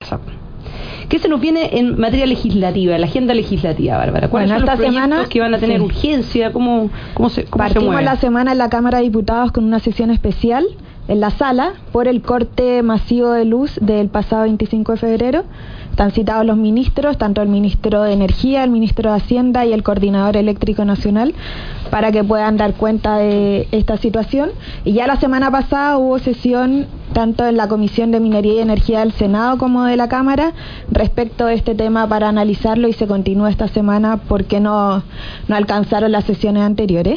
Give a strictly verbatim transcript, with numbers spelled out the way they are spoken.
pasa. ¿Qué se nos viene en materia legislativa, en la agenda legislativa, Bárbara? ¿Cuáles bueno, son esta los proyectos semana, que van a tener sí. urgencia? ¿Cómo, cómo se, cómo Partimos se mueve? la semana en la Cámara de Diputados con una sesión especial en la sala por el corte masivo de luz del pasado veinticinco de febrero. Están citados los ministros, tanto el ministro de Energía, el ministro de Hacienda y el Coordinador Eléctrico Nacional, para que puedan dar cuenta de esta situación. Y ya la semana pasada hubo sesión tanto en la Comisión de Minería y Energía del Senado como de la Cámara respecto de este tema para analizarlo, y se continúa esta semana porque no, no alcanzaron las sesiones anteriores.